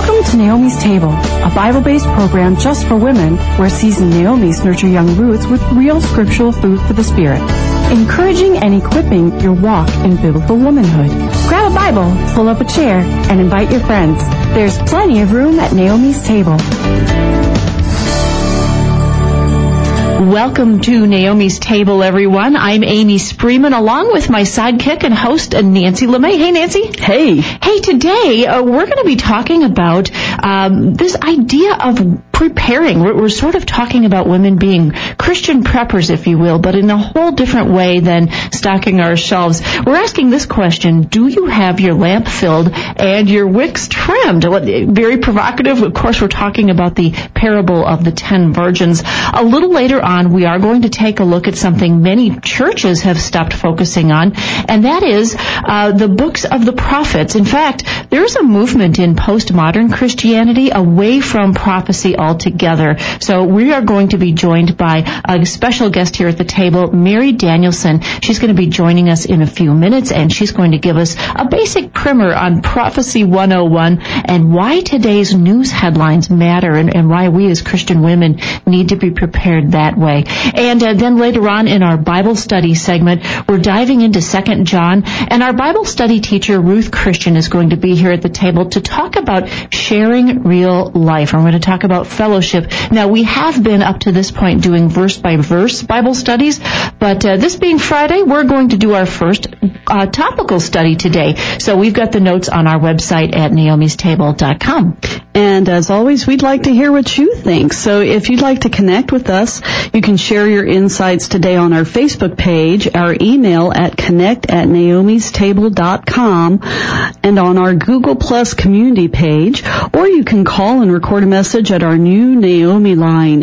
Welcome to Naomi's Table, a Bible-based program just for women where seasoned Naomis nurture young roots with real scriptural food for the spirit, encouraging and equipping your walk in biblical womanhood. Grab a Bible, pull up a chair, and invite your friends. There's plenty of room at Naomi's Table. Welcome to Naomi's Table, everyone. I'm Amy Spreeman, along with my sidekick and host, Nancy LeMay. Hey, Nancy. Hey. Hey, today we're going to be talking about this idea of preparing. We're sort of talking about women being Christian preppers, if you will, but in a whole different way than stocking our shelves. We're asking this question: do you have your lamp filled and your wicks trimmed? Very provocative. Of course, we're talking about the parable of the 10 virgins. A little later on, we are going to take a look at something many churches have stopped focusing on, and that is the books of the prophets. In fact, there's a movement in postmodern Christianity away from prophecy altogether. So we are going to be joined by a special guest here at the table, Mary Danielson. She's going to be joining us in a few minutes, and she's going to give us a basic primer on Prophecy 101 and why today's news headlines matter and why we as Christian women need to be prepared that way. And then later on in our Bible study segment, we're diving into 2 John, and our Bible study teacher, Ruth Christian, is going to be here at the table to talk about sharing real life. And we're going to talk about fellowship. Now, we have been up to this point doing verse-by-verse Bible studies, but this being Friday, we're going to do our first topical study today. So we've got the notes on our website at naomistable.com. And as always, we'd like to hear what you think. So if you'd like to connect with us, you can share your insights today on our Facebook page, our email at connect@naomistable.com, and on our Google Plus community page, or you can call and record a message at our new Naomi line,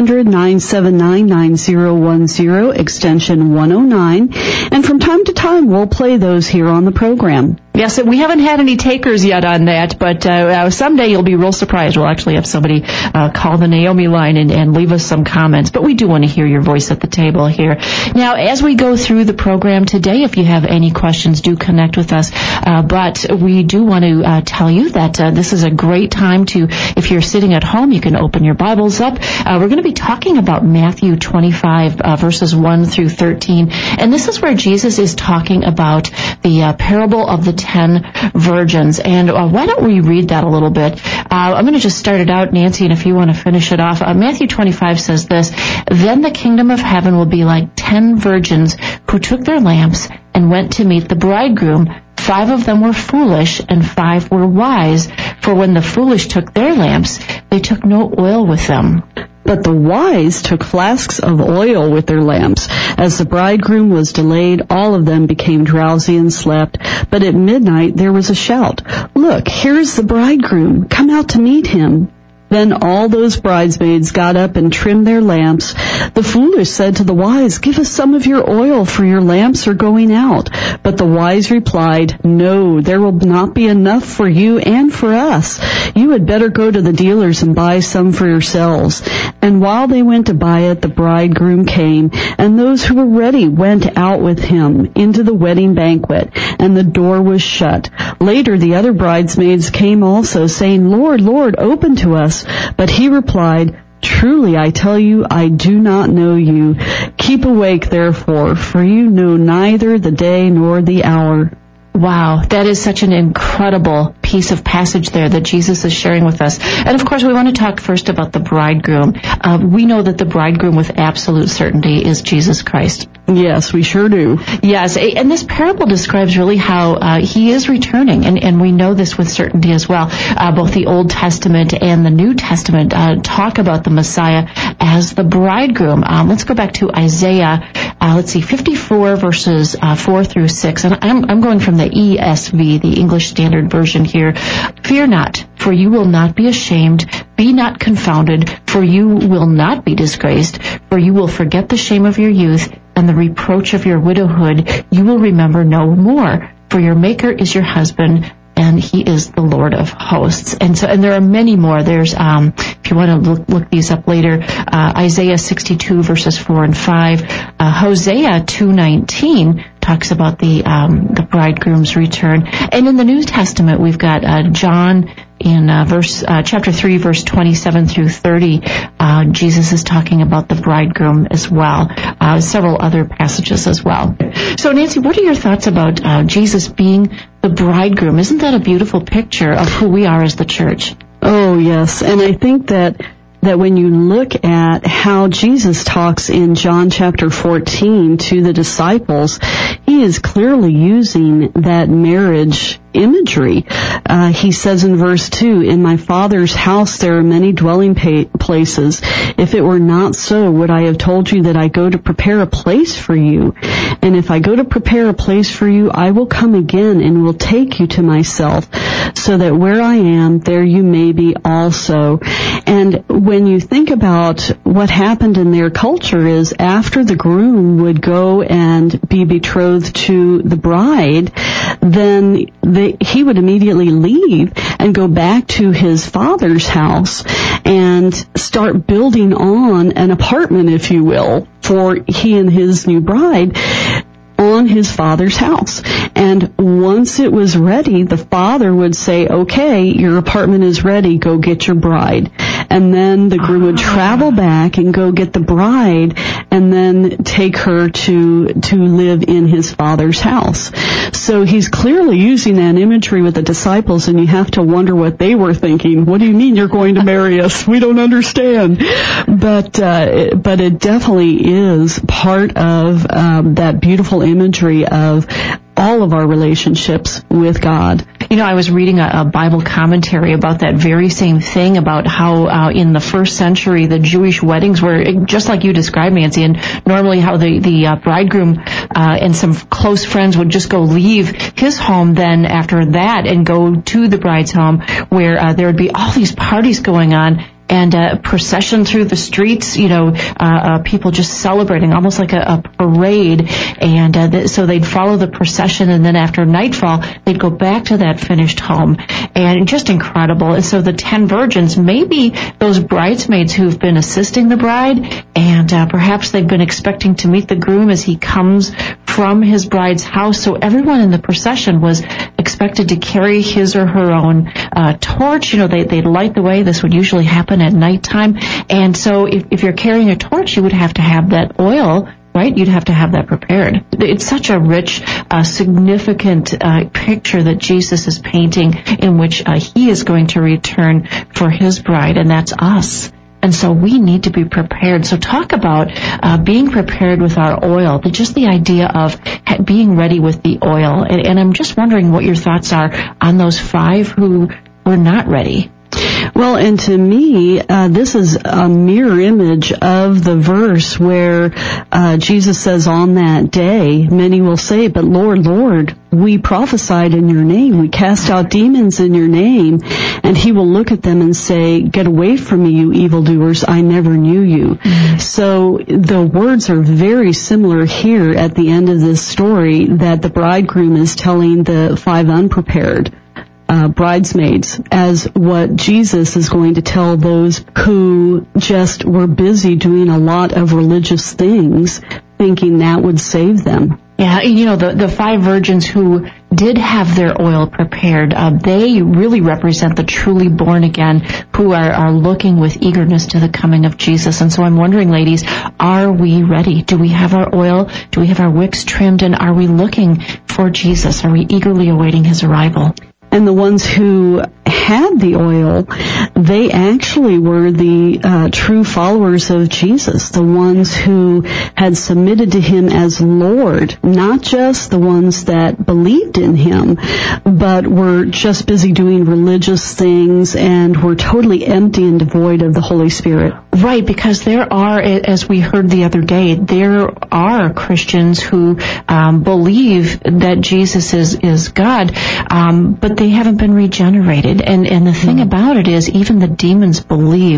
800-979-9010, extension 109. And from time to time, we'll play those here on the program. Yes, we haven't had any takers yet on that, but someday you'll be real surprised. We'll actually have somebody call the Naomi line and leave us some comments. But we do want to hear your voice at the table here. Now, as we go through the program today, if you have any questions, do connect with us. But we do want to tell you that this is a great time to, if you're sitting at home, you can open your Bibles up. We're going to be talking about Matthew 25, verses 1 through 13. And this is where Jesus is talking about the parable of the 10 virgins. And why don't we read that a little bit? I'm going to just start it out, Nancy, and if you want to finish it off. Matthew 25 says this: "Then the kingdom of heaven will be like 10 virgins who took their lamps and went to meet the bridegroom. 5 of them were foolish and 5 were wise. For when the foolish took their lamps, they took no oil with them. But the wise took flasks of oil with their lamps. As the bridegroom was delayed, all of them became drowsy and slept. But at midnight there was a shout, 'Look, here is the bridegroom. Come out to meet him.' Then all those bridesmaids got up and trimmed their lamps. The foolish said to the wise, 'Give us some of your oil, for your lamps are going out.' But the wise replied, 'No, there will not be enough for you and for us. You had better go to the dealers and buy some for yourselves.' And while they went to buy it, the bridegroom came, and those who were ready went out with him into the wedding banquet, and the door was shut. Later the other bridesmaids came also, saying, 'Lord, Lord, open to us.' But he replied, 'Truly I tell you, I do not know you. Keep awake, therefore, for you know neither the day nor the hour.'" Wow, that is such an incredible piece of passage there that Jesus is sharing with us. And of course, we want to talk first about the bridegroom. We know that the bridegroom with absolute certainty is Jesus Christ. Yes, we sure do. Yes, and this parable describes really how he is returning, and we know this with certainty as well. Both the Old Testament and the New Testament talk about the Messiah as the bridegroom. Let's go back to Isaiah, 54 verses 4 through 6. And I'm going from the ESV, the English Standard Version here. "Fear not, for you will not be ashamed. Be not confounded, for you will not be disgraced. For you will forget the shame of your youth, and the reproach of your widowhood you will remember no more. For your Maker is your husband, and he is the Lord of hosts." And there are many more. There's, if you want to look these up later, Isaiah 62 verses 4 and 5, Hosea 2:19 talks about the bridegroom's return. And in the New Testament, we've got John in chapter 3, verse 27 through 30, Jesus is talking about the bridegroom as well. Several other passages as well. So, Nancy, what are your thoughts about Jesus being the bridegroom? Isn't that a beautiful picture of who we are as the church? Oh, yes. And I think that when you look at how Jesus talks in John chapter 14 to the disciples, he is clearly using that marriage imagery. He says in verse 2, "In my Father's house there are many dwelling places. If it were not so, would I have told you that I go to prepare a place for you? And if I go to prepare a place for you, I will come again and will take you to myself, so that where I am, there you may be also." And when you think about what happened in their culture is after the groom would go and be betrothed to the bride, then he would immediately leave and go back to his father's house and start building on an apartment, if you will, for he and his new bride on his father's house. And once it was ready, the father would say, "Okay, your apartment is ready, go get your bride." And then the groom would travel back and go get the bride and then take her to live in his father's house. So he's clearly using that imagery with the disciples, and you have to wonder what they were thinking. What do you mean you're going to marry us? We don't understand. But it definitely is part of that beautiful imagery of all of our relationships with God. You know, I was reading a Bible commentary about that very same thing, about how in the first century the Jewish weddings were just like you described, Nancy, and normally how the bridegroom and some close friends would just go leave his home then after that and go to the bride's home, where there would be all these parties going on, and a procession through the streets, people just celebrating, almost like a parade. And so they'd follow the procession, and then after nightfall, they'd go back to that finished home. And just incredible. And so the 10 virgins, maybe those bridesmaids who've been assisting the bride, and perhaps they've been expecting to meet the groom as he comes from his bride's house. So everyone in the procession was expected to carry his or her own torch. They'd light the way. This would usually happen at nighttime. And so if you're carrying a torch, you would have to have that oil, right? You'd have to have that prepared. It's such a rich, significant picture that Jesus is painting, in which he is going to return for his bride, and that's us. And so we need to be prepared. So talk about being prepared with our oil, just the idea of being ready with the oil. And I'm just wondering what your thoughts are on those 5 who were not ready. Well, and to me, this is a mirror image of the verse where Jesus says, "On that day, many will say, 'But Lord, Lord, we prophesied in your name. We cast out demons in your name.' And he will look at them and say, 'Get away from me, you evildoers. I never knew you.'" Mm-hmm. So the words are very similar here at the end of this story, that the bridegroom is telling the 5 unprepared bridesmaids, as what Jesus is going to tell those who just were busy doing a lot of religious things, thinking that would save them. Yeah, the 5 virgins who did have their oil prepared, they really represent the truly born again, who are looking with eagerness to the coming of Jesus. And so I'm wondering, ladies, are we ready? Do we have our oil? Do we have our wicks trimmed? And are we looking for Jesus? Are we eagerly awaiting his arrival? And the ones who had the oil, they actually were the true followers of Jesus, the ones who had submitted to him as Lord, not just the ones that believed in him, but were just busy doing religious things and were totally empty and devoid of the Holy Spirit. Right, because there are, as we heard the other day, there are Christians who believe that Jesus is God, but they haven't been regenerated. And the thing about it is, even the demons believed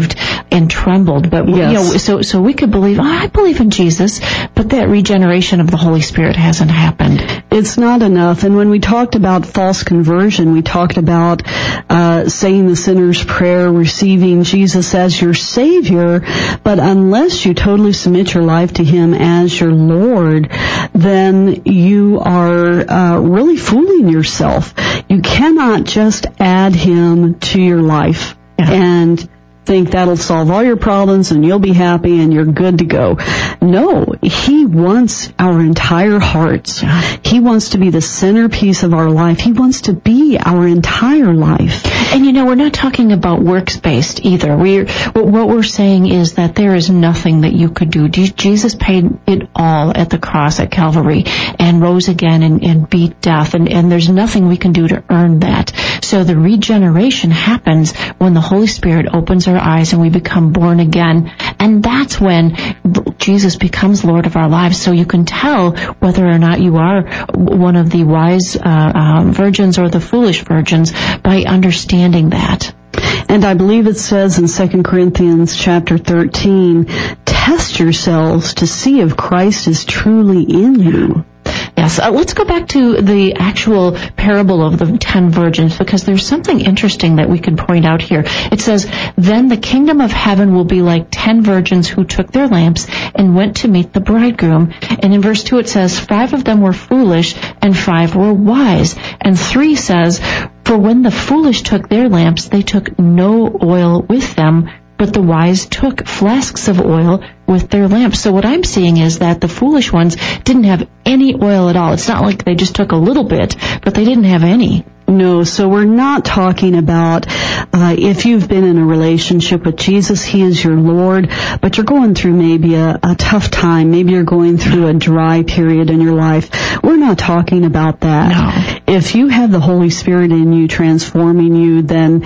and trembled. But so we could believe, I believe in Jesus, but that regeneration of the Holy Spirit hasn't happened. It's not enough. And when we talked about false conversion, we talked about saying the sinner's prayer, receiving Jesus as your Savior, but unless you totally submit your life to Him as your Lord, then you are really fooling yourself. You cannot just add Him to your life and think that'll solve all your problems and you'll be happy and you're good to go. No, He wants our entire hearts. He wants to be the centerpiece of our life. He wants to be our entire life. And we're not talking about works-based either. What we're saying is that there is nothing that you could do. Jesus paid it all at the cross at Calvary and rose again and beat death. And there's nothing we can do to earn that. So the regeneration happens when the Holy Spirit opens our eyes and we become born again. And that's when Jesus becomes Lord of our lives. So you can tell whether or not you are one of the wise virgins or the foolish virgins by understanding that. And I believe it says in 2 Corinthians chapter 13, test yourselves to see if Christ is truly in you. Yes, let's go back to the actual parable of the 10 virgins, because there's something interesting that we can point out here. It says, then the kingdom of heaven will be like 10 virgins who took their lamps and went to meet the bridegroom. And in verse 2 it says, 5 of them were foolish and 5 were wise. And 3 says, for when the foolish took their lamps, they took no oil with them, but the wise took flasks of oil with their lamps. So what I'm seeing is that the foolish ones didn't have any oil at all. It's not like they just took a little bit, but they didn't have any. No, so we're not talking about if you've been in a relationship with Jesus, He is your Lord, but you're going through maybe a tough time. Maybe you're going through a dry period in your life. We're not talking about that. No. If you have the Holy Spirit in you, transforming you, then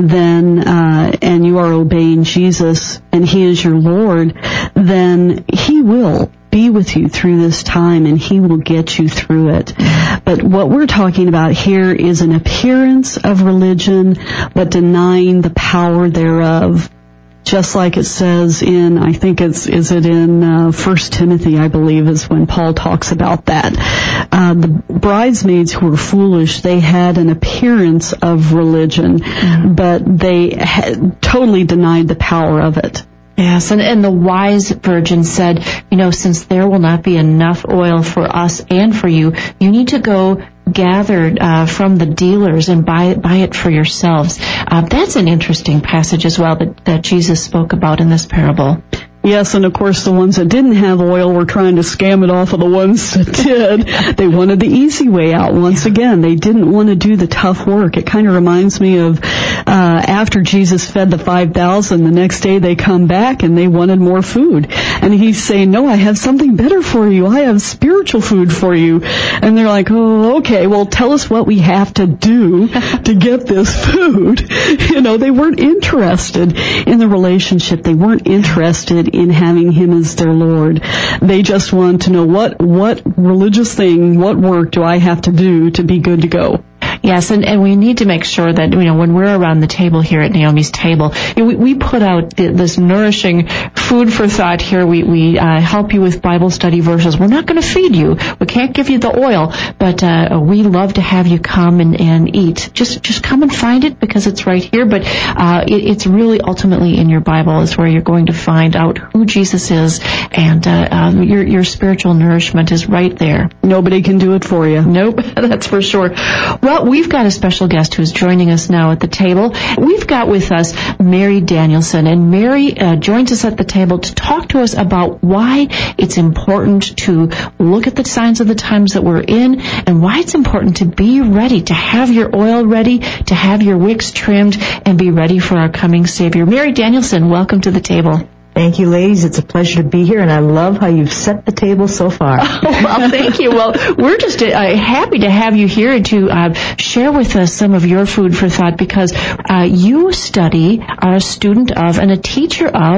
and you are obeying Jesus and He is your Lord, then He will be with you through this time and He will get you through it. But what we're talking about here is an appearance of religion, but denying the power thereof. Just like it says in, I think is it in 1 Timothy, I believe, is when Paul talks about that. The bridesmaids who were foolish, they had an appearance of religion, but they had totally denied the power of it. Yes, and the wise virgin said, since there will not be enough oil for us and for you, you need to go gather from the dealers and buy it for yourselves. That's an interesting passage as well that Jesus spoke about in this parable. Yes, and of course the ones that didn't have oil were trying to scam it off of the ones that did. They wanted the easy way out. Once again, they didn't want to do the tough work. It kind of reminds me of after Jesus fed the 5,000, the next day they come back and they wanted more food. And He's saying, no, I have something better for you. I have spiritual food for you. And they're like, oh, okay, well, tell us what we have to do to get this food. They weren't interested in the relationship. They weren't interested in having Him as their Lord. They just want to know what religious thing, what work do I have to do to be good to go. Yes, and we need to make sure that, when we're around the table here at Naomi's Table, we put out this nourishing food for thought here. We help you with Bible study verses. We're not going to feed you. We can't give you the oil, but we love to have you come and eat. Just come and find it because it's right here, but it's really ultimately in your Bible is where you're going to find out who Jesus is, and your spiritual nourishment is right there. Nobody can do it for you. Nope, that's for sure. Well, we've got a special guest who's joining us now at the table. We've got with us Mary Danielson, and Mary joins us at the table to talk to us about why it's important to look at the signs of the times that we're in, and why it's important to be ready, to have your oil ready, to have your wicks trimmed, and be ready for our coming Savior. Mary Danielson, welcome to the table. Thank you, ladies. It's a pleasure to be here, and I love how you've set the table so far. Oh, well, thank you. Well, we're just happy to have you here to share with us some of your food for thought, because you are a student of and a teacher of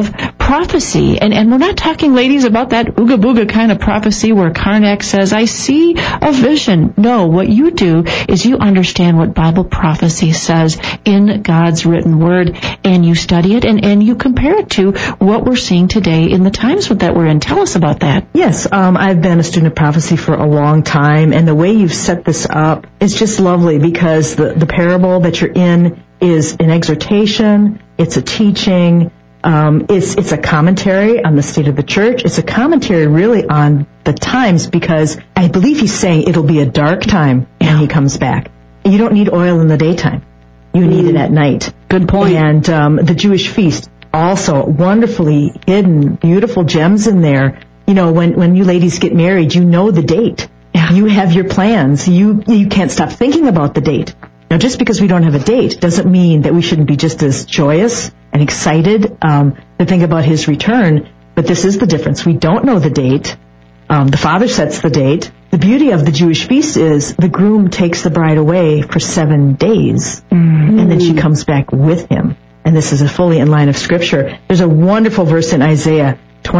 prophecy, and we're not talking, ladies, about that ooga booga kind of prophecy where Karnak says, I see a vision. No, what you do is you understand what Bible prophecy says in God's written word, and you study it, and you compare it to what we're seeing today in the times that we're in. Tell us about that. Yes, I've been a student of prophecy for a long time, and the way you've set this up is just lovely, because the parable that you're in is an exhortation, it's a teaching, it's a commentary on the state of the church. It's a commentary really on the times, because I believe he's saying it'll be a dark time when he comes back. You don't need oil in the daytime. You need it at night. Good point. And the Jewish feast, also wonderfully hidden, beautiful gems in there. You know, when you ladies get married, you know the date. Yeah. You have your plans. You can't stop thinking about the date. Now, just because we don't have a date doesn't mean that we shouldn't be just as joyous and excited to think about his return. But this is the difference. We don't know the date. The Father sets the date. The beauty of the Jewish feast is the groom takes the bride away for 7 days, and then she comes back with him. And this is fully in line of Scripture. There's a wonderful verse in Isaiah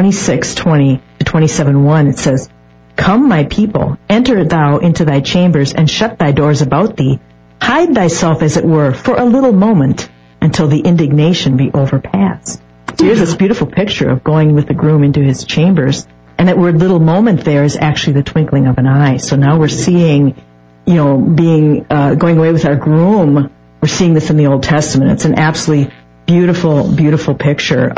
26:20 to 27:1. It says, Come, my people, enter thou into thy chambers, and shut thy doors about thee. Hide thyself, as it were, for a little moment, until the indignation be overpassed. So here's this beautiful picture of going with the groom into his chambers. And that word little moment there is actually the twinkling of an eye. So now we're seeing, going away with our groom. We're seeing this in the Old Testament. It's an absolutely beautiful, beautiful picture.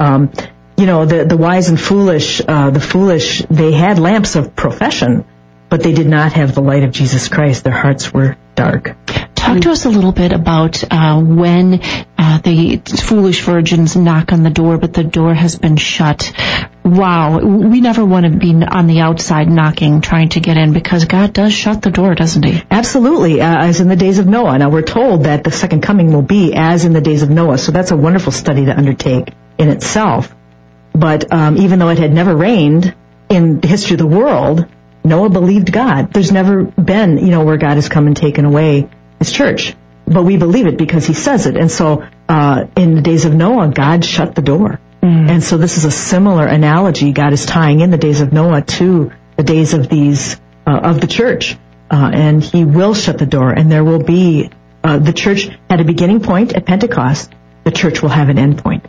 The wise and foolish, the foolish, they had lamps of profession, but they did not have the light of Jesus Christ. Their hearts were dark. Talk to us a little bit about when the foolish virgins knock on the door, but the door has been shut. Wow, we never want to be on the outside knocking, trying to get in, because God does shut the door, doesn't he? Absolutely, as in the days of Noah. Now, we're told that the second coming will be as in the days of Noah, so that's a wonderful study to undertake in itself. But even though it had never rained in the history of the world, Noah believed God. There's never been, where God has come and taken away his church. But we believe it because he says it. And so in the days of Noah, God shut the door. And so this is a similar analogy. God is tying in the days of Noah to the days of of the church. And he will shut the door. And there will be, the church had a beginning point at Pentecost. The church will have an end point.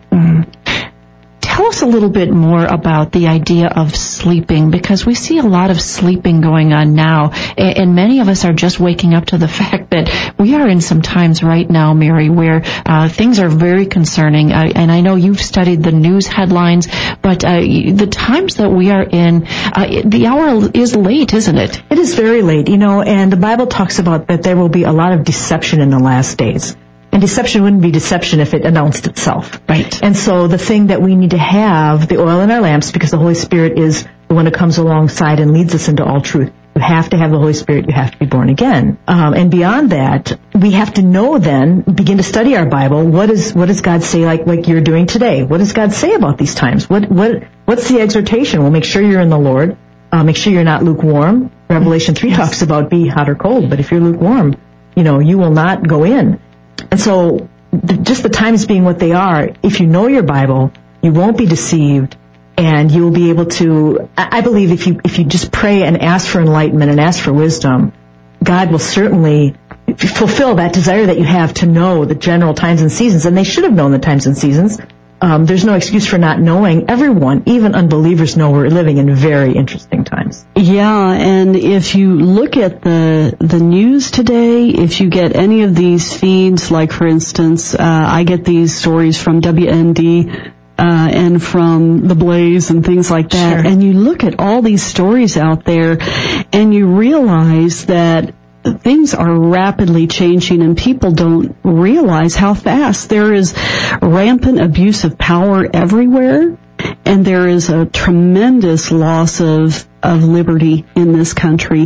Tell us a little bit more about the idea of sleeping, because we see a lot of sleeping going on now, and many of us are just waking up to the fact that we are in some times right now, Mary, where things are very concerning. And I know you've studied the news headlines, but the times that we are in, the hour is late, isn't it? It is very late, and the Bible talks about that there will be a lot of deception in the last days. And deception wouldn't be deception if it announced itself. Right. And so the thing that we need to have, the oil in our lamps, because the Holy Spirit is the one who comes alongside and leads us into all truth. You have to have the Holy Spirit. You have to be born again. And beyond that, we have to know then, begin to study our Bible. What does God say, like you're doing today? What does God say about these times? What's the exhortation? Well, make sure you're in the Lord. Make sure you're not lukewarm. Revelation 3 talks about be hot or cold. But if you're lukewarm, you will not go in. And so just the times being what they are, if you know your Bible, you won't be deceived, and you will be able to, I believe if you just pray and ask for enlightenment and ask for wisdom, God will certainly fulfill that desire that you have to know the general times and seasons. And they should have known the times and seasons. There's no excuse for not knowing. Everyone, even unbelievers, know we're living in very interesting times. Yeah, and if you look at the news today, if you get any of these feeds, like for instance, I get these stories from WND and from The Blaze and things like that, Sure. and you look at all these stories out there, and you realize that things are rapidly changing, and people don't realize how fast. There is rampant abuse of power everywhere, and there is a tremendous loss of liberty in this country.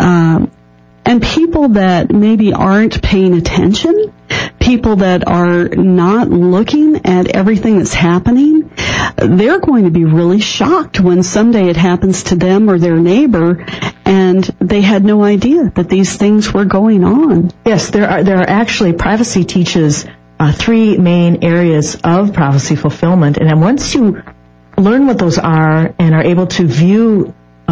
And people that maybe aren't paying attention, people that are not looking at everything that's happening, they're going to be really shocked when someday it happens to them or their neighbor, and they had no idea that these things were going on. Yes, there are actually, prophecy teaches 3 main areas of prophecy fulfillment. And then once you learn what those are and are able to view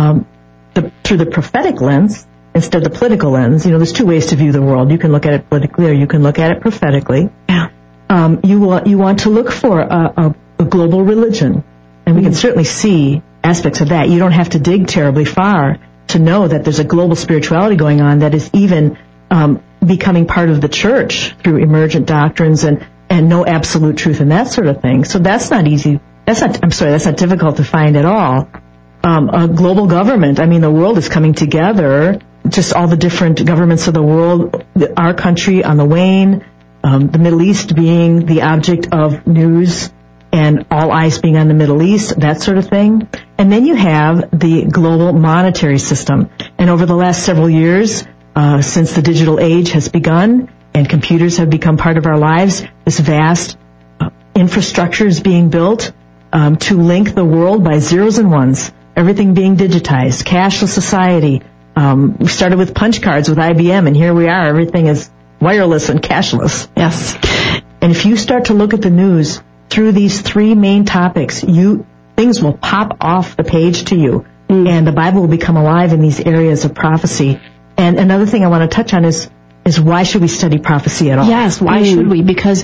through the prophetic lens instead of the political lens. There's two ways to view the world. You can look at it politically or you can look at it prophetically. Yeah. You want to look for a global religion, and we can certainly see aspects of that. You don't have to dig terribly far to know that there's a global spirituality going on that is even becoming part of the church through emergent doctrines and no absolute truth and that sort of thing. So that's not easy. That's not difficult to find at all. A global government. The world is coming together. Just all the different governments of the world. Our country on the wane. The Middle East being the object of news, and all eyes being on the Middle East, that sort of thing. And then you have the global monetary system. And over the last several years, since the digital age has begun and computers have become part of our lives, this vast infrastructure is being built to link the world by zeros and ones, everything being digitized, cashless society. We started with punch cards with IBM, and here we are. Everything is wireless and cashless. Yes. And if you start to look at the news through these three main topics, things will pop off the page to you, and the Bible will become alive in these areas of prophecy. And another thing I want to touch on is why should we study prophecy at all? Yes, why should we? Because,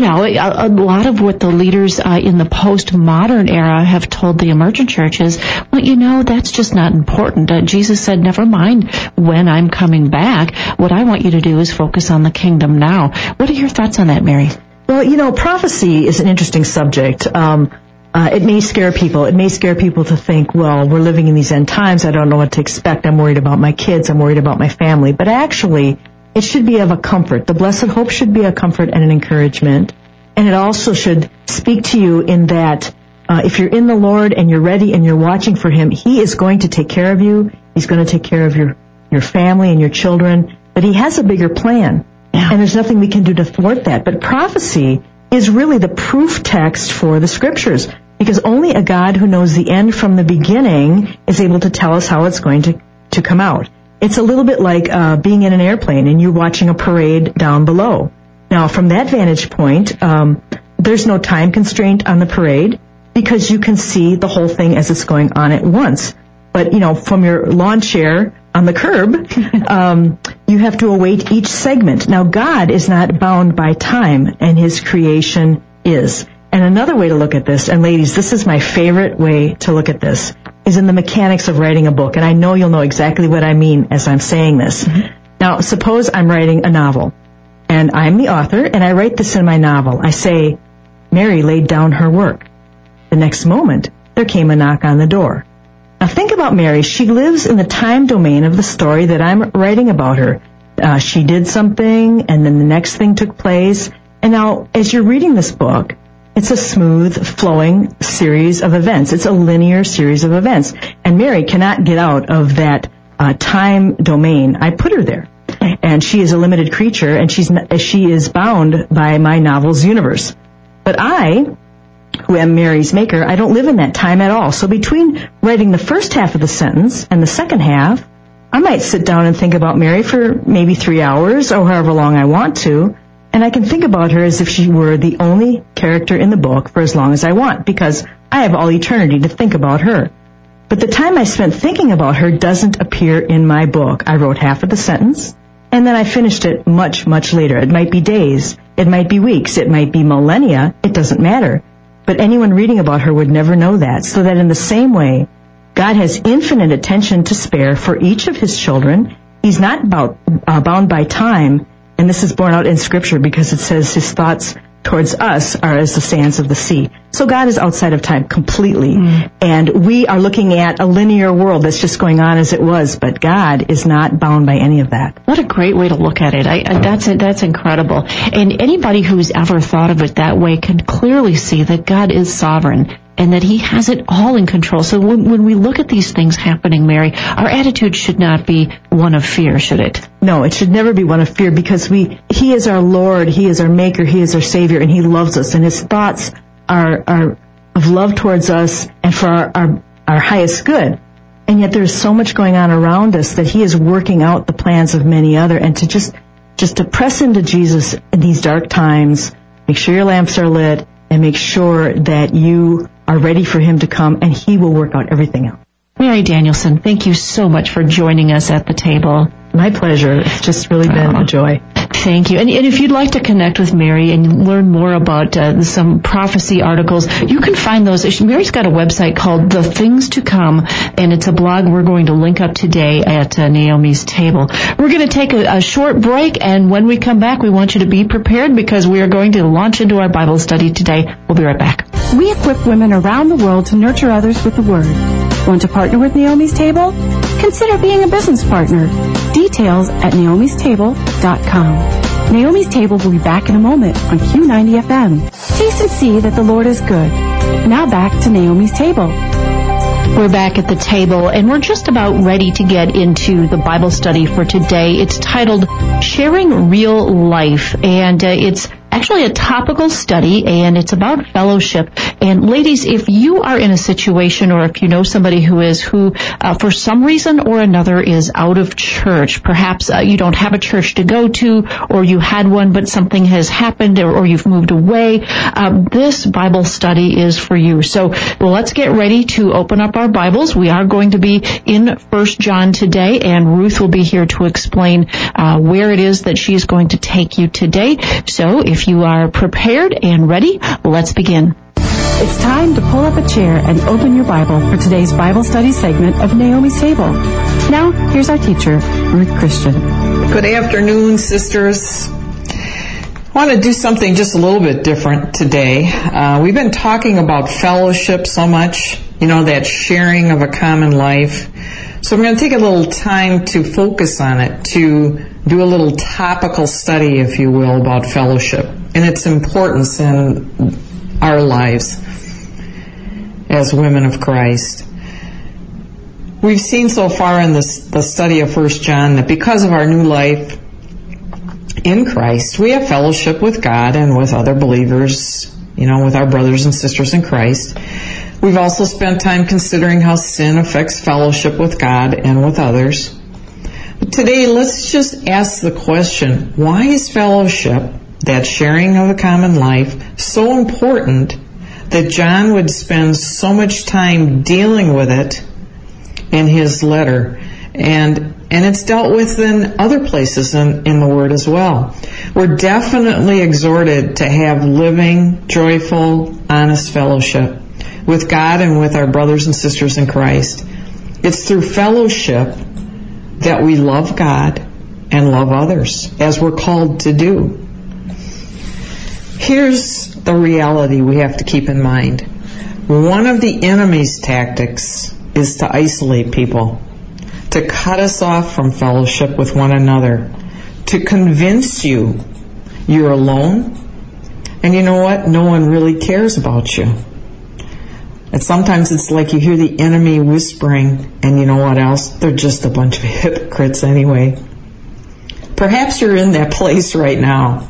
a lot of what the leaders in the postmodern era have told the emergent church is, that's just not important. Jesus said, never mind when I'm coming back. What I want you to do is focus on the kingdom now. What are your thoughts on that, Mary? Well, prophecy is an interesting subject. It may scare people. It may scare people to think, well, we're living in these end times. I don't know what to expect. I'm worried about my kids. I'm worried about my family. But actually, it should be of a comfort. The blessed hope should be a comfort and an encouragement. And it also should speak to you in that if you're in the Lord and you're ready and you're watching for Him, He is going to take care of you. He's going to take care of your family and your children. But He has a bigger plan. Yeah. And there's nothing we can do to thwart that. But prophecy is really the proof text for the Scriptures, because only a God who knows the end from the beginning is able to tell us how it's going to come out. It's a little bit like being in an airplane and you're watching a parade down below. Now, from that vantage point, there's no time constraint on the parade because you can see the whole thing as it's going on at once. But, from your lawn chair on the curb, you have to await each segment. Now, God is not bound by time, and His creation is. And another way to look at this, and ladies, this is my favorite way to look at this, is in the mechanics of writing a book. And I know you'll know exactly what I mean as I'm saying this. Mm-hmm. Now, suppose I'm writing a novel, and I'm the author, and I write this in my novel. I say, Mary laid down her work. The next moment, there came a knock on the door. Now, think about Mary. She lives in the time domain of the story that I'm writing about her. She did something, and then the next thing took place. And now, as you're reading this book, it's a smooth, flowing series of events. It's a linear series of events. And Mary cannot get out of that time domain. I put her there. And she is a limited creature, and she is bound by my novel's universe. But I, who am Mary's maker, I don't live in that time at all. So between writing the first half of the sentence and the second half, I might sit down and think about Mary for maybe 3 hours or however long I want to. And I can think about her as if she were the only character in the book for as long as I want, because I have all eternity to think about her. But the time I spent thinking about her doesn't appear in my book. I wrote half of the sentence, and then I finished it much, much later. It might be days, it might be weeks, it might be millennia, it doesn't matter. But anyone reading about her would never know that. So that in the same way, God has infinite attention to spare for each of His children. He's not bound by time. And this is borne out in Scripture because it says His thoughts towards us are as the sands of the sea. So God is outside of time completely. And we are looking at a linear world that's just going on as it was, but God is not bound by any of that. What a great way to look at it. That's incredible. And anybody who's ever thought of it that way can clearly see that God is sovereign and that He has it all in control. So when we look at these things happening, Mary, our attitude should not be one of fear, should it? No, it should never be one of fear, because He is our Lord, He is our Maker, He is our Savior, and He loves us, and His thoughts are of love towards us and for our highest good. And yet there's so much going on around us that He is working out the plans of many other, and to just to press into Jesus in these dark times, make sure your lamps are lit, and make sure that you are ready for him to come, and he will work out everything else. Mary Danielson, thank you so much for joining us at the table. My pleasure. It's just really been a joy. Thank you. And if you'd like to connect with Mary and learn more about some prophecy articles, you can find those. Mary's got a website called The Things to Come, and it's a blog we're going to link up today at Naomi's Table. We're going to take a short break, and when we come back, we want you to be prepared because we are going to launch into our Bible study today. We'll be right back. We equip women around the world to nurture others with the Word. Want to partner with Naomi's Table? Consider being a business partner. Details at naomistable.com. Naomi's Table will be back in a moment on Q90 FM. Taste and see that the Lord is good. Now back to Naomi's Table. We're back at the table, and we're just about ready to get into the Bible study for today. It's titled Sharing Real Life, and it's actually a topical study, and it's about fellowship. And ladies, if you are in a situation, or if you know somebody who for some reason or another is out of church, perhaps you don't have a church to go to, or you had one but something has happened, or you've moved away, this Bible study is for you. So let's get ready to open up our Bibles. We are going to be in 1 John today, and Ruth will be here to explain where it is that she is going to take you today. So if you are prepared and ready, let's begin. It's time to pull up a chair and open your Bible for today's Bible study segment of Naomi's Table. Now, here's our teacher, Ruth Christian. Good afternoon, sisters. I want to do something just a little bit different today. We've been talking about fellowship so much, that sharing of a common life. So I'm going to take a little time to focus on it, to do a little topical study, if you will, about fellowship and its importance in our lives as women of Christ. We've seen so far in the study of 1 John that because of our new life in Christ, we have fellowship with God and with other believers, with our brothers and sisters in Christ. We've also spent time considering how sin affects fellowship with God and with others. But today, let's just ask the question, why is fellowship, that sharing of a common life, so important that John would spend so much time dealing with it in his letter? And it's dealt with in other places in the Word as well. We're definitely exhorted to have living, joyful, honest fellowship with God and with our brothers and sisters in Christ. It's through fellowship that we love God and love others, as we're called to do. Here's the reality we have to keep in mind. One of the enemy's tactics is to isolate people, to cut us off from fellowship with one another, to convince you you're alone, and you know what? No one really cares about you. And sometimes it's like you hear the enemy whispering, and you know what else? They're just a bunch of hypocrites anyway. Perhaps you're in that place right now.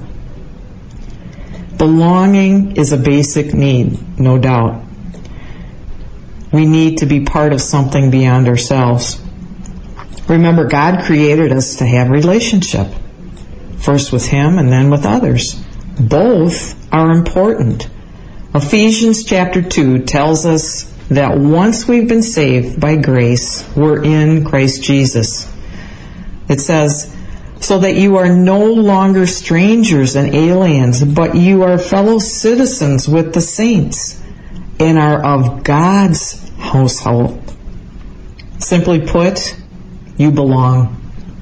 Belonging is a basic need, no doubt. We need to be part of something beyond ourselves. Remember, God created us to have relationship, first with Him and then with others. Both are important. Ephesians chapter 2 tells us that once we've been saved by grace, we're in Christ Jesus. It says, so that you are no longer strangers and aliens, but you are fellow citizens with the saints and are of God's household. Simply put, you belong.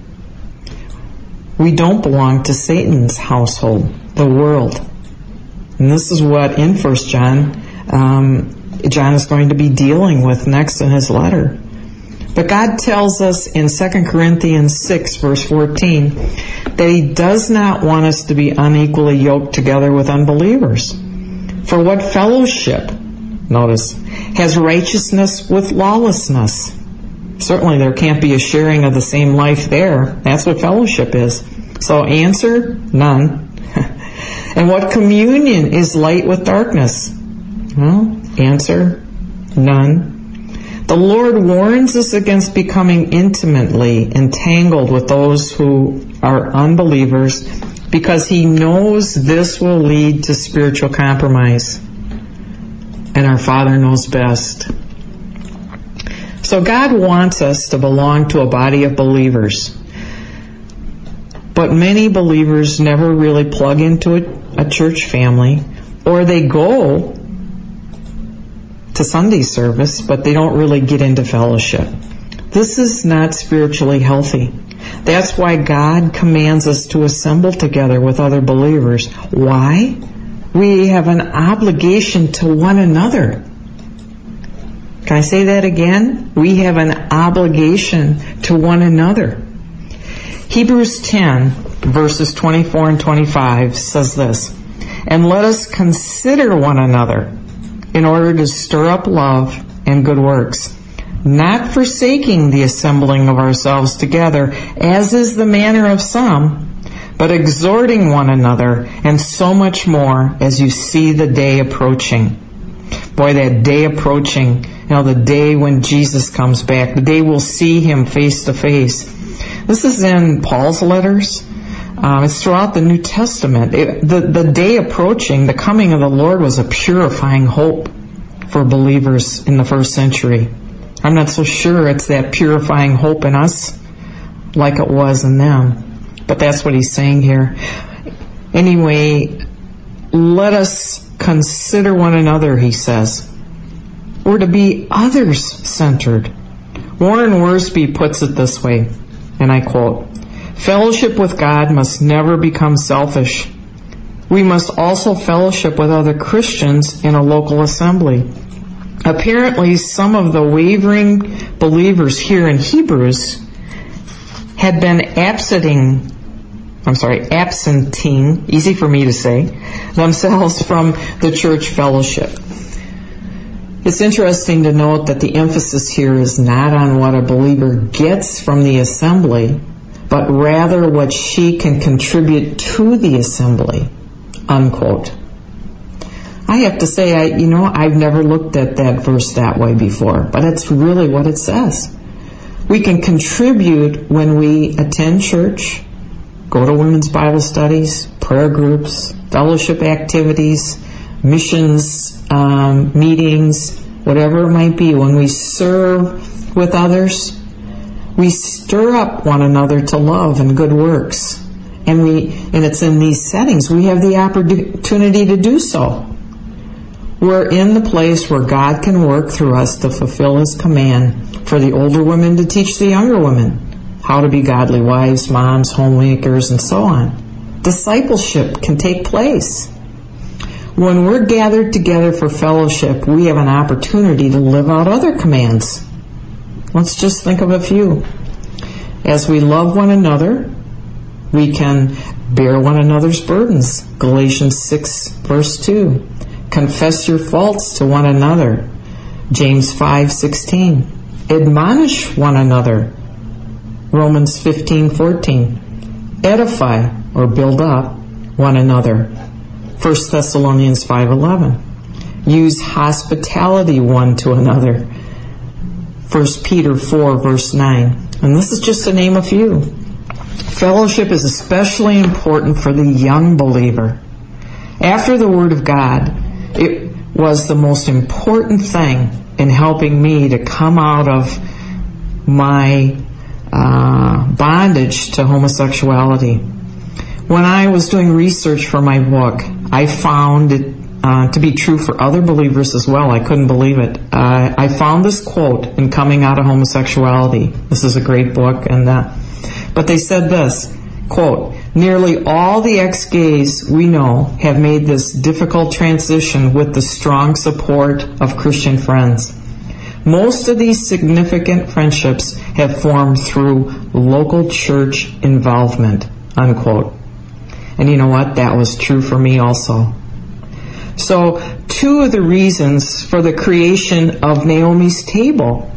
We don't belong to Satan's household, the world. And this is what in 1 John, John is going to be dealing with next in his letter. But God tells us in 2 Corinthians 6, verse 14, that He does not want us to be unequally yoked together with unbelievers. For what fellowship, notice, has righteousness with lawlessness? Certainly there can't be a sharing of the same life there. That's what fellowship is. So answer, none. And what communion is light with darkness? Well, answer, none. The Lord warns us against becoming intimately entangled with those who are unbelievers because He knows this will lead to spiritual compromise. and our Father knows best. So God wants us to belong to a body of believers. But many believers never really plug into a church family, or they go to Sunday service, but they don't really get into fellowship. This is not spiritually healthy. That's why God commands us to assemble together with other believers. Why? We have an obligation to one another. Can I say that again? We have an obligation to one another. Hebrews 10, verses 24 and 25 says this, "And let us consider one another in order to stir up love and good works, not forsaking the assembling of ourselves together, as is the manner of some, but exhorting one another, and so much more as you see the day approaching." Boy, that day approaching, the day when Jesus comes back, the day we'll see Him face to face. This is in Paul's letters. It's throughout the New Testament. The day approaching, the coming of the Lord, was a purifying hope for believers in the first century. I'm not so sure it's that purifying hope in us like it was in them. But that's what he's saying here. Anyway, let us consider one another, he says. We're to be others-centered. Warren Wiersbe puts it this way, and I quote, "Fellowship with God must never become selfish. We must also fellowship with other Christians in a local assembly." Apparently, some of the wavering believers here in Hebrews had been absenting, easy for me to say, themselves from the church fellowship. It's interesting to note that the emphasis here is not on what a believer gets from the assembly, but rather what she can contribute to the assembly, unquote. I have to say, I've never looked at that verse that way before, but it's really what it says. We can contribute when we attend church, go to women's Bible studies, prayer groups, fellowship activities, missions meetings, whatever it might be. When we serve with others, we stir up one another to love and good works. And it's in these settings we have the opportunity to do so. We're in the place where God can work through us to fulfill His command for the older women to teach the younger women how to be godly wives, moms, homemakers, and so on. Discipleship can take place. When we're gathered together for fellowship, we have an opportunity to live out other commands. Let's just think of a few. As we love one another, we can bear one another's burdens. Galatians 6, verse 2. Confess your faults to one another. James 5:16. Admonish one another. Romans 15:14. Edify or build up one another. 1 Thessalonians 5:11. Use hospitality one to another. 1 Peter 4, verse 9. And this is just to name a few. Fellowship is especially important for the young believer. After the Word of God, it was the most important thing in helping me to come out of my bondage to homosexuality. When I was doing research for my book, I found it to be true for other believers as well. I couldn't believe it. I found this quote in Coming Out of Homosexuality. This is a great book, but they said this, quote, "Nearly all the ex-gays we know have made this difficult transition with the strong support of Christian friends. Most of these significant friendships have formed through local church involvement," unquote. And you know what? That was true for me also. So, two of the reasons for the creation of Naomi's Table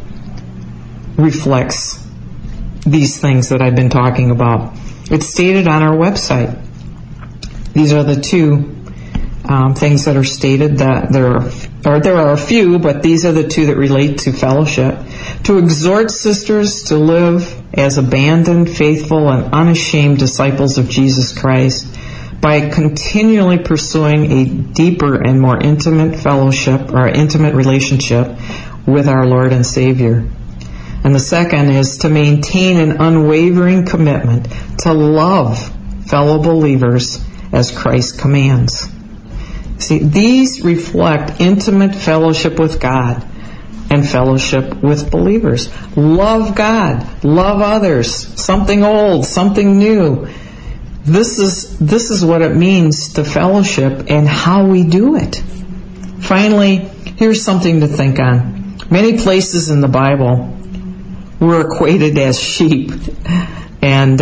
reflects these things that I've been talking about. It's stated on our website. These are the two things that are stated. That there are a few, but these are the two that relate to fellowship. To exhort sisters to live as abandoned, faithful, and unashamed disciples of Jesus Christ by continually pursuing a deeper and more intimate fellowship or intimate relationship with our Lord and Savior. And the second is to maintain an unwavering commitment to love fellow believers as Christ commands. See, these reflect intimate fellowship with God and fellowship with believers. Love God, love others, something old, something new. This is what it means to fellowship and how we do it. Finally, here's something to think on. Many places in the Bible we're equated as sheep, and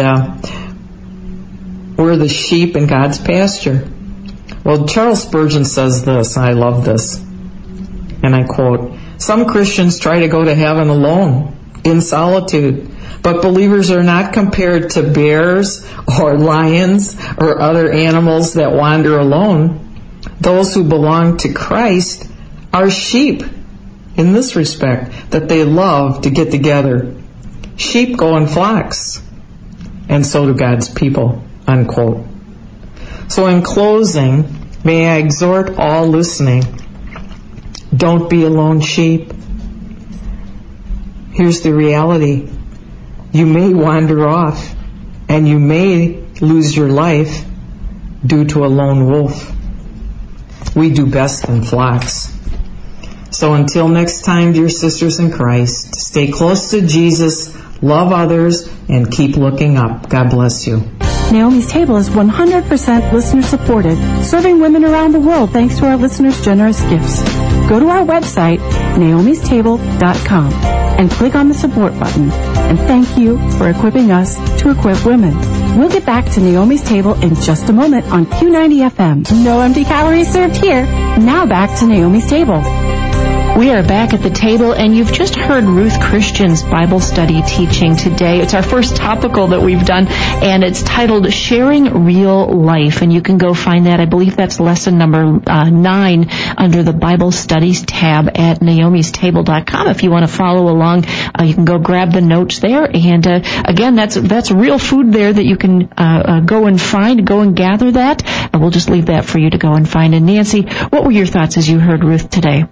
we're the sheep in God's pasture. Well, Charles Spurgeon says this, I love this, and I quote, "Some Christians try to go to heaven alone, in solitude, but believers are not compared to bears or lions or other animals that wander alone. Those who belong to Christ are sheep in this respect, that they love to get together. Sheep go in flocks, and so do God's people," unquote. So in closing, may I exhort all listening, don't be a lone sheep. Here's the reality. You may wander off, and you may lose your life due to a lone wolf. We do best in flocks. So until next time, dear sisters in Christ, stay close to Jesus, love others, and keep looking up. God bless you. Naomi's Table is 100% listener supported, serving women around the world thanks to our listeners' generous gifts. Go to our website, naomistable.com, and click on the support button. And thank you for equipping us to equip women. We'll get back to Naomi's Table in just a moment on Q90 FM. No empty calories served here. Now back to Naomi's Table. We are back at the table, and you've just heard Ruth Christian's Bible study teaching today. It's our first topical that we've done, and it's titled Sharing Real Life. And you can go find that. I believe that's lesson number 9 under the Bible Studies tab at naomistable.com. If you want to follow along, you can go grab the notes there. And again, that's real food there that you can go and find, go and gather that. We'll just leave that for you to go and find. And Nancy, what were your thoughts as you heard Ruth today?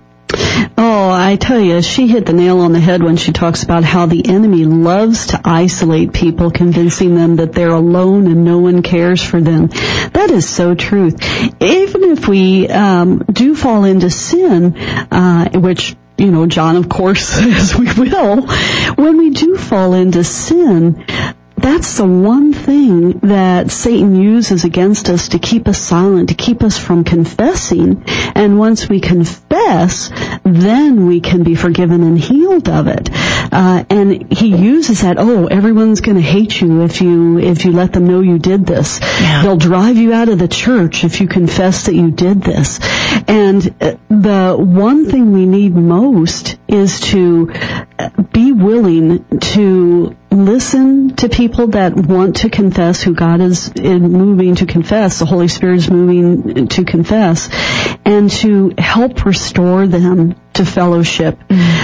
Oh, I tell you, she hit the nail on the head when she talks about how the enemy loves to isolate people, convincing them that they're alone and no one cares for them. That is so true. Even if we do fall into sin, which, John, of course, says we will, when we do fall into sin, that's the one thing that Satan uses against us to keep us silent, to keep us from confessing. And once we confess, then we can be forgiven and healed of it. And he uses that, everyone's going to hate you if you let them know you did this. Yeah. They'll drive you out of the church if you confess that you did this. And the one thing we need most is to be willing to listen to people that want to confess, who God is moving to confess, the Holy Spirit is moving to confess, and to help restore them to fellowship,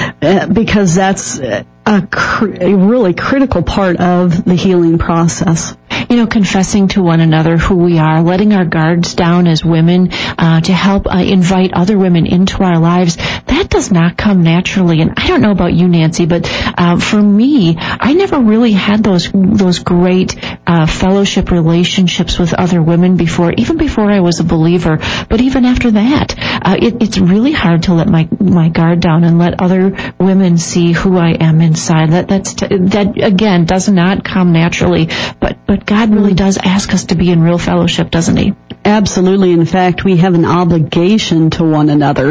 because that's a really critical part of the healing process. Confessing to one another who we are, letting our guards down as women to help invite other women into our lives, that does not come naturally. And I don't know about you, Nancy, but for me, I never really had those great fellowship relationships with other women before, even before I was a believer. But even after that, it's really hard to let my guard down and let other women see who I am inside. That again does not come naturally, but God really does ask us to be in real fellowship, doesn't he? Absolutely. In fact, we have an obligation to one another.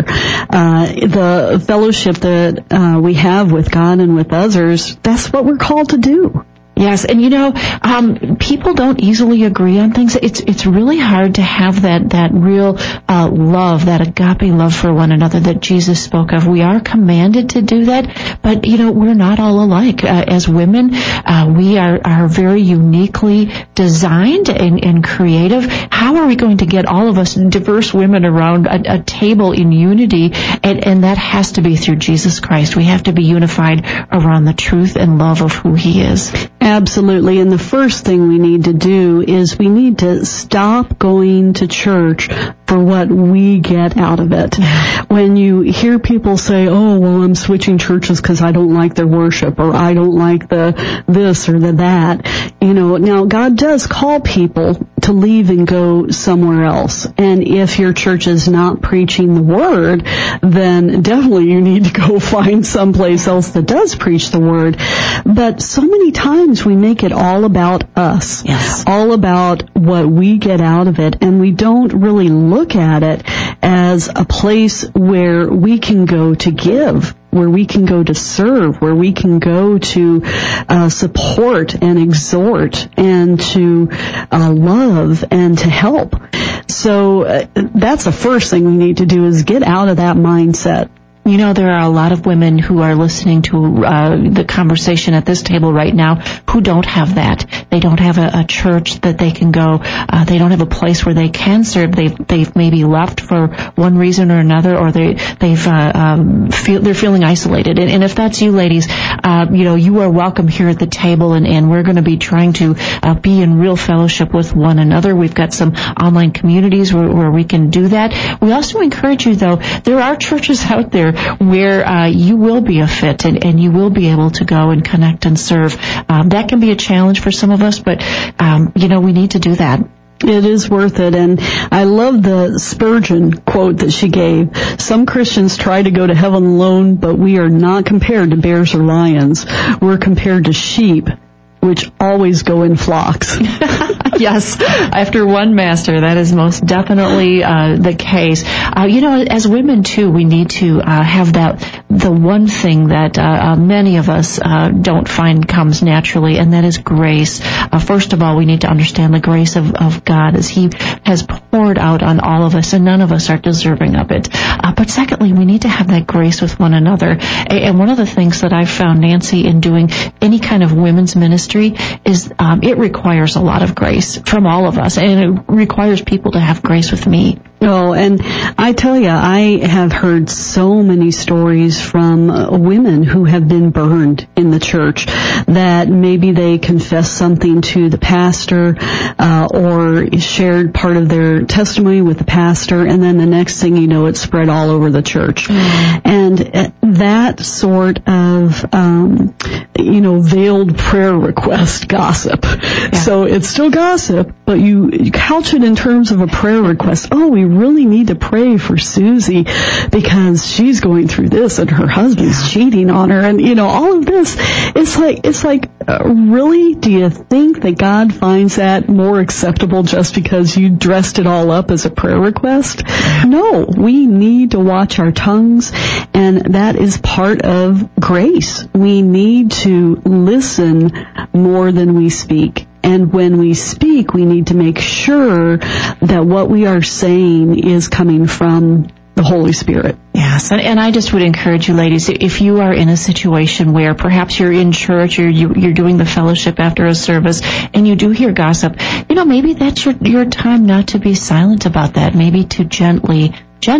The fellowship that we have with God and with others, that's what we're called to do. Yes, and people don't easily agree on things. It's really hard to have that real love, that agape love for one another that Jesus spoke of. We are commanded to do that, but we're not all alike. As women, we are very uniquely designed and creative. How are we going to get all of us diverse women around a table in unity? And that has to be through Jesus Christ. We have to be unified around the truth and love of who He is. Absolutely. And the first thing we need to do is we need to stop going to church for what we get out of it. When you hear people say, oh, well, I'm switching churches because I don't like their worship, or I don't like the this or the that. Now God does call people to leave and go somewhere else. And if your church is not preaching the word, then definitely you need to go find someplace else that does preach the word. But so many times we make it all about us. Yes. All about what we get out of it, and we don't really look at it as a place where we can go to give, where we can go to serve, where we can go to support and exhort and to love and to help. So that's the first thing we need to do, is get out of that mindset. There are a lot of women who are listening to the conversation at this table right now who don't have that. They don't have a church that they can go. They don't have a place where they can serve. They've maybe left for one reason or another, or they're feeling isolated. And if that's you, ladies, you are welcome here at the table, and we're going to be trying to be in real fellowship with one another. We've got some online communities where we can do that. We also encourage you, though, there are churches out there where you will be a fit and you will be able to go and connect and serve. That can be a challenge for some of us, but, we need to do that. It is worth it. And I love the Spurgeon quote that she gave. Some Christians try to go to heaven alone, but we are not compared to bears or lions. We're compared to sheep, which always go in flocks. Yes, after one master, that is most definitely the case. As women, too, we need to have the one thing that many of us don't find comes naturally, and that is grace. First of all, we need to understand the grace of God as He has poured out on all of us, and none of us are deserving of it. But secondly, we need to have that grace with one another. And one of the things that I've found, Nancy, in doing any kind of women's ministry is it requires a lot of grace from all of us, and it requires people to have grace with me. Oh, and I tell you, I have heard so many stories from women who have been burned in the church, that maybe they confessed something to the pastor or shared part of their testimony with the pastor, and then the next thing you know, it spread all over the church. And that sort of, veiled prayer request gossip. Yeah. So it's still gossip, but you couch it in terms of a prayer request. Oh, we really need to pray for Susie because she's going through this and her husband's cheating on her, and all of this. It's like really, do you think that God finds that more acceptable just because you dressed it all up as a prayer request? No, we need to watch our tongues, and that is part of grace. We need to listen more than we speak. And when we speak, we need to make sure that what we are saying is coming from the Holy Spirit. Yes, and I just would encourage you, ladies, if you are in a situation where perhaps you're in church or you're doing the fellowship after a service and you do hear gossip, maybe that's your time not to be silent about that, maybe to gently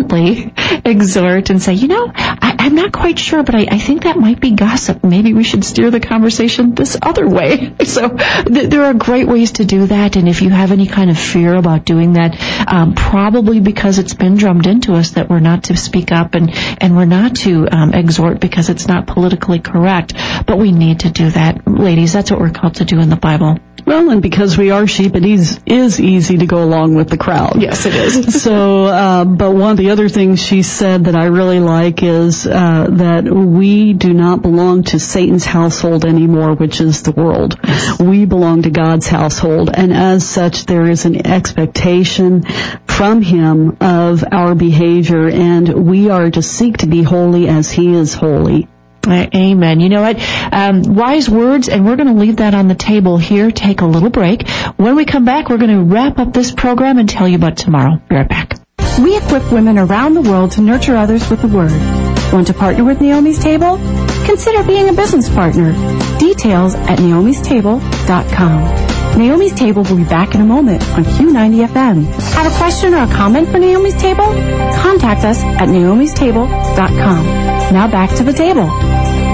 exhort and say, I'm not quite sure, but I think that might be gossip. Maybe we should steer the conversation this other way. So there are great ways to do that. And if you have any kind of fear about doing that, probably because it's been drummed into us that we're not to speak up and we're not to exhort because it's not politically correct. But we need to do that. Ladies, that's what we're called to do in the Bible. Well, and because we are sheep, it is easy to go along with the crowd. Yes, it is. So, but one of the other things she said that I really like is that we do not belong to Satan's household anymore, which is the world. We belong to God's household, and as such, there is an expectation from Him of our behavior, and we are to seek to be holy as He is holy. Amen. You know what? Wise words, and we're going to leave that on the table here. Take a little break. When we come back, we're going to wrap up this program and tell you about tomorrow. Be right back. We equip women around the world to nurture others with the Word. Want to partner with Naomi's Table? Consider being a business partner. Details at naomi'stable.com. Naomi's Table will be back in a moment on Q90 FM. Have a question or a comment for Naomi's Table? Contact us at naomi'stable.com. Now back to the table.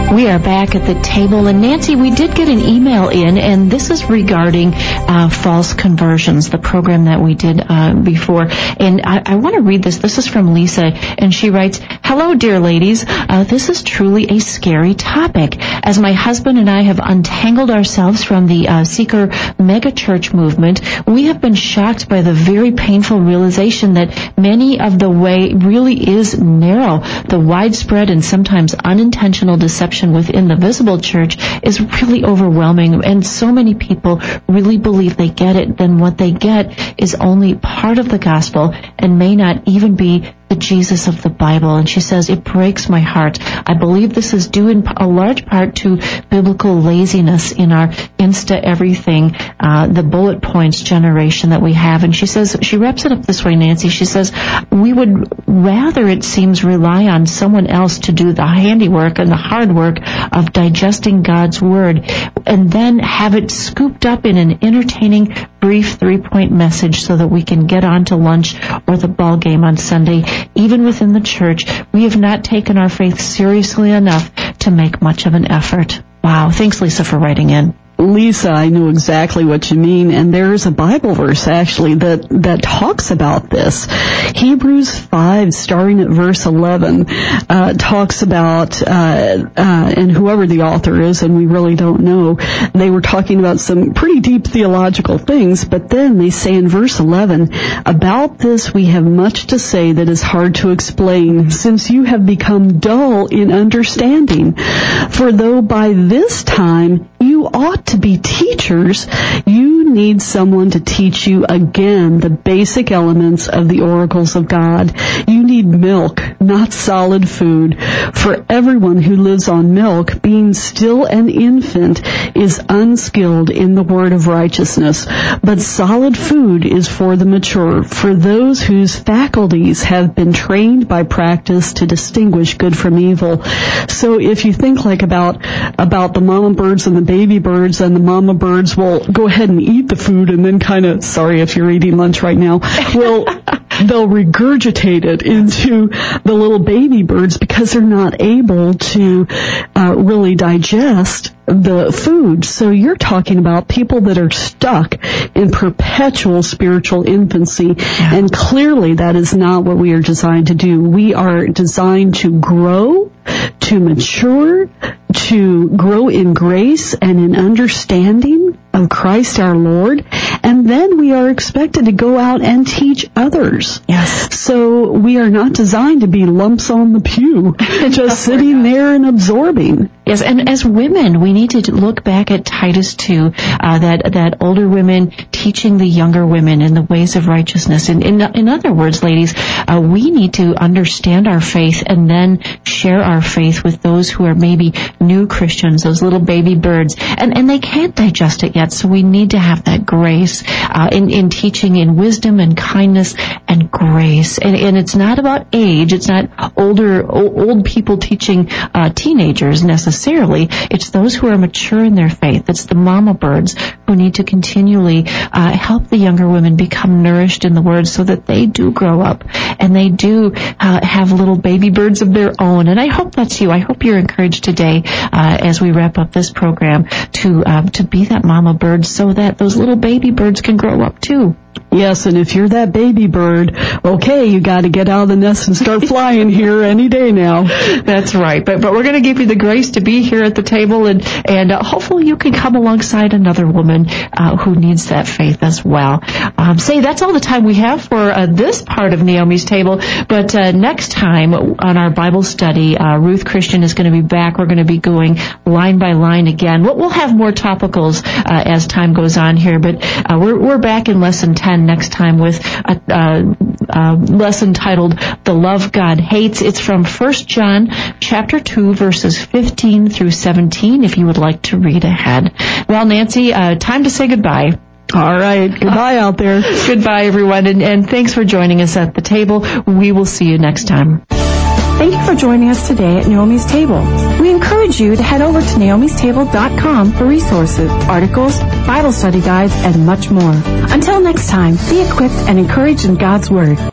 We are back at the table, and Nancy, we did get an email in, and this is regarding false conversions, the program that we did before. And I want to read this. This is from Lisa, and she writes, "Hello, dear ladies. This is truly a scary topic. As my husband and I have untangled ourselves from the seeker megachurch movement, we have been shocked by the very painful realization that many of the way really is narrow. The widespread and sometimes unintentional deception within the visible church is really overwhelming, and so many people really believe they get it. Then what they get is only part of the gospel and may not even be the Jesus of the Bible." And she says, "It breaks my heart. I believe this is due in a large part to biblical laziness in our Insta everything, the bullet points generation that we have." And she says, she wraps it up this way, Nancy. She says, "We would rather, it seems, rely on someone else to do the handiwork and the hard work of digesting God's Word and then have it scooped up in an entertaining, brief 3-point message so that we can get on to lunch or the ball game on Sunday. Even within the church, we have not taken our faith seriously enough to make much of an effort." Wow. Thanks, Lisa, for writing in. Lisa, I know exactly what you mean, and there's a Bible verse actually that talks about this. Hebrews 5, starting at verse 11, talks about, and whoever the author is, and we really don't know, they were talking about some pretty deep theological things, but then they say in verse 11, "About this we have much to say that is hard to explain, since you have become dull in understanding. For though by this time you ought to be teachers, you need someone to teach you again the basic elements of the oracles of God. You need milk, not solid food. For everyone who lives on milk, being still an infant, is unskilled in the word of righteousness. But solid food is for the mature, for those whose faculties have been trained by practice to distinguish good from evil." So if you think like about the mama birds and the baby birds, and the mama birds will go ahead and eat the food and then kind of, sorry if you're eating lunch right now, they'll regurgitate it into the little baby birds because they're not able to really digest the food. So you're talking about people that are stuck in perpetual spiritual infancy, and clearly that is not what we are designed to do. We are designed to grow, to mature, to grow in grace and in understanding of Christ our Lord, and then we are expected to go out and teach others. Yes. So we are not designed to be lumps on the pew, just sitting there and absorbing. Yes, and as women, we need to look back at Titus 2, that older women teaching the younger women in the ways of righteousness. In other words, ladies, we need to understand our faith and then share our faith with those who are maybe new Christians, those little baby birds, and they can't digest it yet. So we need to have that grace in teaching in wisdom and kindness and grace. And it's not about age. It's not old people teaching teenagers necessarily. It's those who are mature in their faith. It's the mama birds who need to continually help the younger women become nourished in the Word so that they do grow up and they do have little baby birds of their own. And I hope that's you. I hope you're encouraged today as we wrap up this program to be that mama bird so that those little baby birds can grow up too. Yes, and if you're that baby bird, okay, you got to get out of the nest and start flying here any day now. That's right. But we're going to give you the grace to be here at the table, and hopefully you can come alongside another woman who needs that faith as well. Say that's all the time we have for this part of Naomi's Table. But next time on our Bible study, Ruth Christian is going to be back. We're going to be going line by line again. We'll have more topicals as time goes on here, but we're back in lesson 10 next time with a lesson titled "The Love God Hates." It's from 1 John chapter 2, verses 15 through 17, if you would like to read ahead. Well, Nancy, time to say goodbye. All right. Goodbye out there. Goodbye, everyone, and thanks for joining us at the table. We will see you next time. Thank you for joining us today at Naomi's Table. We encourage you to head over to naomistable.com for resources, articles, Bible study guides, and much more. Until next time, be equipped and encouraged in God's Word.